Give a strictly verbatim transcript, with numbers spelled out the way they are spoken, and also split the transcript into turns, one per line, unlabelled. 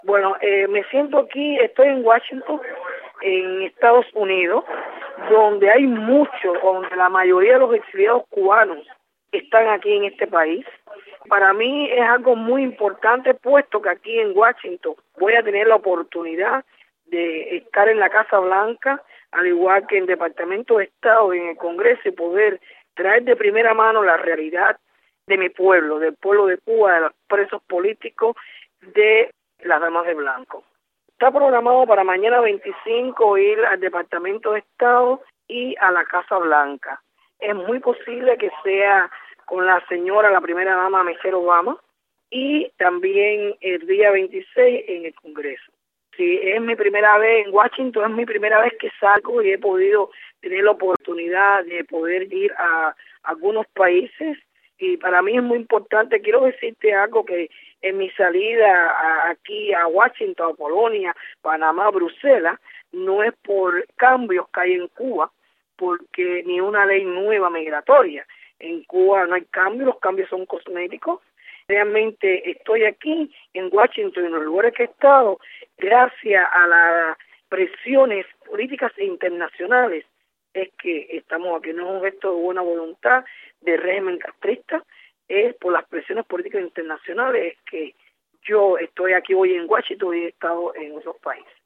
Bueno, eh, me siento aquí, estoy en Washington, en Estados Unidos, donde hay muchos, donde la mayoría de los exiliados cubanos están aquí en este país. Para mí es algo muy importante, puesto que aquí en Washington voy a tener la oportunidad de estar en la Casa Blanca, al igual que en el Departamento de Estado y en el Congreso, y poder traer de primera mano la realidad de mi pueblo, del pueblo de Cuba, de los presos políticos, de las damas de blanco. Está programado para mañana veinticinco ir al Departamento de Estado y a la Casa Blanca. Es muy posible que sea con la señora, la primera dama Michelle Obama, y también el día veintiséis en el Congreso. Si es mi primera vez en Washington, es mi primera vez que salgo y he podido tener la oportunidad de poder ir a algunos países, y para mí es muy importante. Quiero decirte algo, que en mi salida a, aquí a Washington, a Polonia, Panamá, Bruselas, no es por cambios que hay en Cuba, porque ni una ley nueva migratoria. En Cuba no hay cambios, los cambios son cosméticos. Realmente estoy aquí en Washington, en los lugares que he estado, gracias a las presiones políticas internacionales, es que estamos aquí. No es un gesto de buena voluntad del régimen castrista, es por las presiones políticas internacionales que yo estoy aquí hoy en Washington y he estado en otros países.